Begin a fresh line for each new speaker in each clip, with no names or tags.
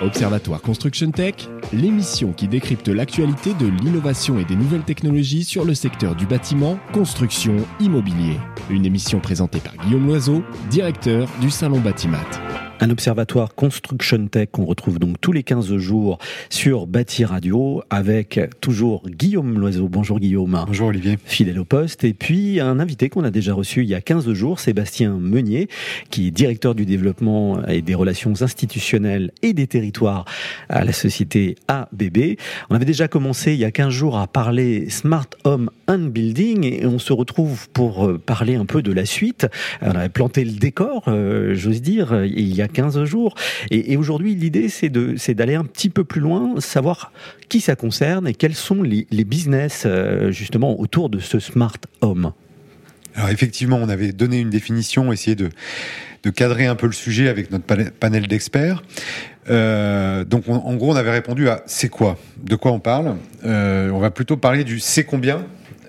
Observatoire Construction Tech, l'émission qui décrypte l'actualité de l'innovation et des nouvelles technologies sur le secteur du bâtiment, construction, immobilier. Une émission présentée par Guillaume Loiseau, directeur du Salon Batimat.
Un observatoire Construction Tech qu'on retrouve donc tous les 15 jours sur Bâti Radio avec toujours Guillaume Loiseau. Bonjour Guillaume.
Bonjour Olivier.
Fidèle au poste. Et puis un invité qu'on a déjà reçu il y a 15 jours, Sébastien Meunier, qui est directeur du développement et des relations institutionnelles et des territoires à la société ABB. On avait déjà commencé il y a 15 jours à parler Smart Home and Building et on se retrouve pour parler un peu de la suite. On avait planté le décor, j'ose dire, il y a 15 jours. Et aujourd'hui, l'idée, c'est d'aller un petit peu plus loin, savoir qui ça concerne et quels sont les business, justement, autour de ce Smart Home.
Alors effectivement, on avait donné une définition, essayé de cadrer un peu le sujet avec notre panel d'experts. Donc en gros, on avait répondu à c'est quoi ? De quoi on parle ? On va plutôt parler du c'est combien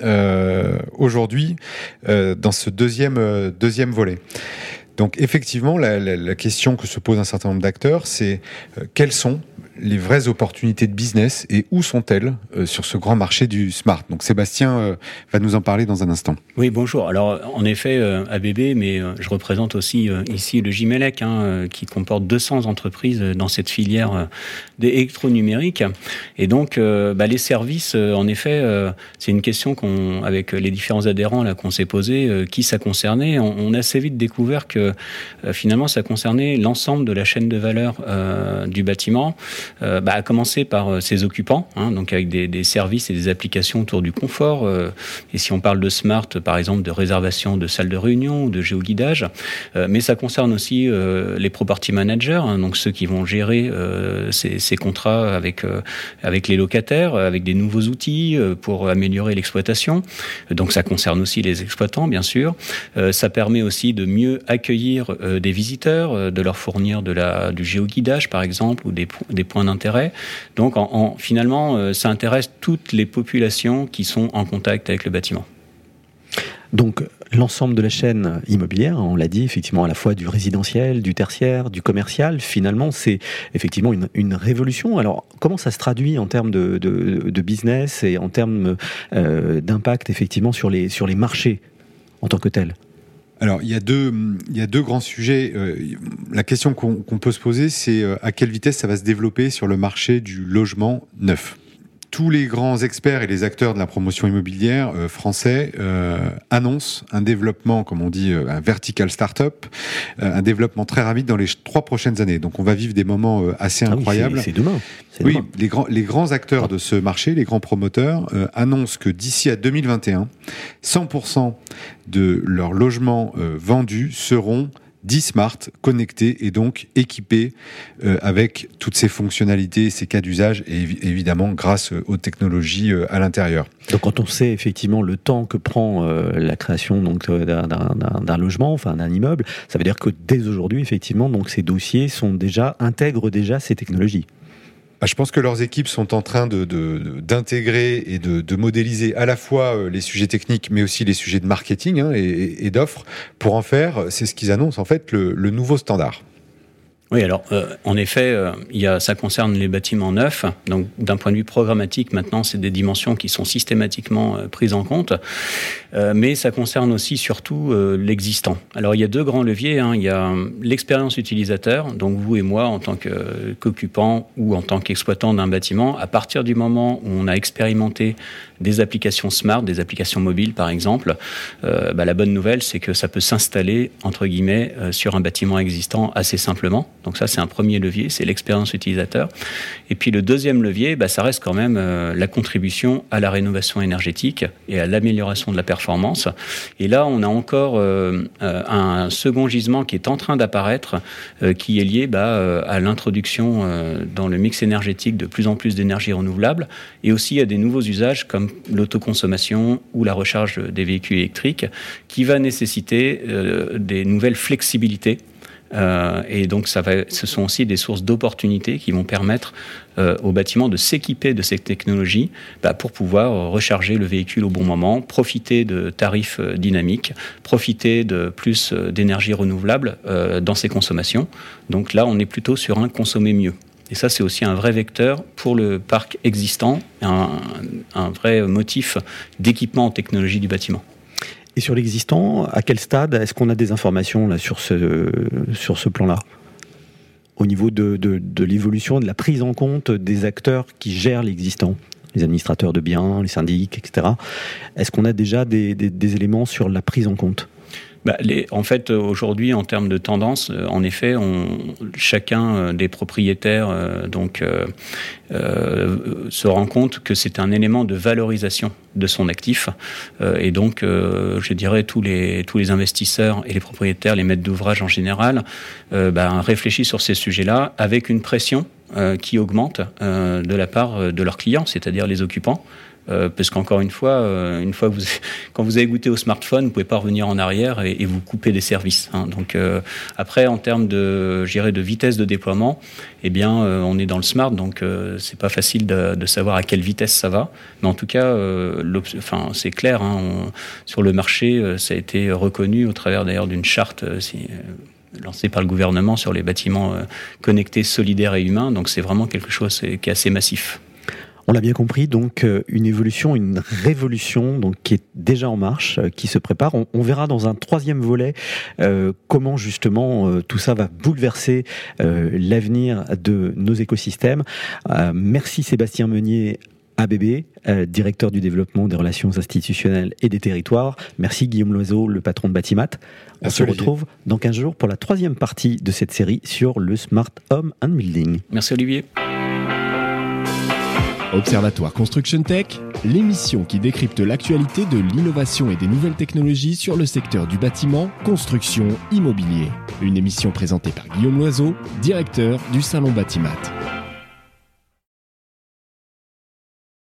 aujourd'hui dans ce deuxième volet. Donc effectivement, la question que se pose un certain nombre d'acteurs, c'est quelles sont les vraies opportunités de business et où sont-elles sur ce grand marché du smart. Donc Sébastien va nous en parler dans un instant.
Oui, bonjour. Alors en effet, ABB, mais je représente aussi ici le Gimelec, qui comporte 200 entreprises dans cette filière d'électronumérique. Et donc les services, en effet, c'est une question avec les différents adhérents là qu'on s'est posé, qui ça concernait. On a assez vite découvert que finalement ça concernait l'ensemble de la chaîne de valeur du bâtiment. À commencer par ses occupants, donc avec des services et des applications autour du confort. Et si on parle de smart, par exemple, de réservation de salles de réunion ou de géoguidage, mais ça concerne aussi les property managers, donc ceux qui vont gérer ces contrats avec les locataires, avec des nouveaux outils pour améliorer l'exploitation. Donc ça concerne aussi les exploitants, bien sûr. Ça permet aussi de mieux accueillir des visiteurs, de leur fournir du géoguidage, par exemple, ou des points d'intérêt. Donc, finalement, ça intéresse toutes les populations qui sont en contact avec le bâtiment.
Donc, l'ensemble de la chaîne immobilière, on l'a dit, effectivement, à la fois du résidentiel, du tertiaire, du commercial, finalement, c'est effectivement une révolution. Alors, comment ça se traduit en termes de business et en termes d'impact, effectivement, sur les marchés en tant que tels ?
Alors, il y a deux grands sujets. La question qu'on peut se poser, c'est à quelle vitesse ça va se développer sur le marché du logement neuf. Tous les grands experts et les acteurs de la promotion immobilière français annoncent un développement, comme on dit, un vertical start-up, un développement très rapide dans les 3 prochaines années. Donc on va vivre des moments assez incroyables.
C'est demain.
Oui, les grands acteurs de ce marché, les grands promoteurs, annoncent que d'ici à 2021, 100% de leurs logements vendus seront dits smart, connectés et donc équipés avec toutes ces fonctionnalités, ces cas d'usage et évidemment grâce aux technologies à l'intérieur.
Donc quand on sait effectivement le temps que prend la création donc d'un logement, enfin d'un immeuble, ça veut dire que dès aujourd'hui effectivement donc ces dossiers intègrent déjà ces technologies.
Je pense que leurs équipes sont en train d'intégrer et de modéliser à la fois les sujets techniques, mais aussi les sujets de marketing et d'offres pour en faire, c'est ce qu'ils annoncent en fait, le nouveau standard.
Oui, alors en effet, ça concerne les bâtiments neufs. Donc, d'un point de vue programmatique, maintenant, c'est des dimensions qui sont systématiquement prises en compte. Mais ça concerne aussi surtout l'existant. Alors, il y a 2 grands leviers. Il y a l'expérience utilisateur. Donc, vous et moi, en tant qu'occupant ou en tant qu'exploitant d'un bâtiment, à partir du moment où on a expérimenté des applications smart, des applications mobiles, par exemple, la bonne nouvelle, c'est que ça peut s'installer, entre guillemets, sur un bâtiment existant assez simplement. Donc ça, c'est un premier levier, c'est l'expérience utilisateur. Et puis le deuxième levier, ça reste quand même la contribution à la rénovation énergétique et à l'amélioration de la performance. Et là, on a encore un second gisement qui est en train d'apparaître, qui est lié à l'introduction dans le mix énergétique de plus en plus d'énergie renouvelable et aussi à des nouveaux usages comme l'autoconsommation ou la recharge des véhicules électriques qui va nécessiter des nouvelles flexibilités. Et donc, ce sont aussi des sources d'opportunités qui vont permettre aux bâtiments de s'équiper de ces technologies pour pouvoir recharger le véhicule au bon moment, profiter de tarifs dynamiques, profiter de plus d'énergie renouvelable dans ses consommations. Donc là, on est plutôt sur un consommer mieux. Et ça, c'est aussi un vrai vecteur pour le parc existant, un vrai motif d'équipement en technologie du bâtiment.
Et sur l'existant, à quel stade est-ce qu'on a des informations là, sur ce plan-là ? Au niveau de l'évolution, de la prise en compte des acteurs qui gèrent l'existant, les administrateurs de biens, les syndics, etc. Est-ce qu'on a déjà des éléments sur la prise en compte ?
En fait, aujourd'hui, en termes de tendance, en effet, chacun des propriétaires se rend compte que c'est un élément de valorisation de son actif. Et donc, je dirais, tous les investisseurs et les propriétaires, les maîtres d'ouvrage en général, réfléchissent sur ces sujets-là avec une pression qui augmente de la part de leurs clients, c'est-à-dire les occupants. Parce qu'encore une fois quand vous avez goûté au smartphone, vous ne pouvez pas revenir en arrière et vous couper des services. Donc après, en termes de vitesse de déploiement, on est dans le smart, donc c'est pas facile de savoir à quelle vitesse ça va. Mais en tout cas, c'est clair. Sur le marché, ça a été reconnu au travers d'ailleurs d'une charte lancée par le gouvernement sur les bâtiments connectés, solidaires et humains. Donc c'est vraiment quelque chose qui est assez massif.
On l'a bien compris, donc une évolution, une révolution donc, qui est déjà en marche, qui se prépare. On verra dans un troisième volet comment justement tout ça va bouleverser l'avenir de nos écosystèmes. Merci Sébastien Meunier, ABB, directeur du développement des relations institutionnelles et des territoires. Merci Guillaume Loiseau, le patron de Batimat. On se retrouve dans 15 jours pour la troisième partie de cette série sur le Smart Home and Building.
Merci Olivier.
Observatoire Construction Tech, l'émission qui décrypte l'actualité de l'innovation et des nouvelles technologies sur le secteur du bâtiment, construction, immobilier. Une émission présentée par Guillaume Loiseau, directeur du Salon Batimat.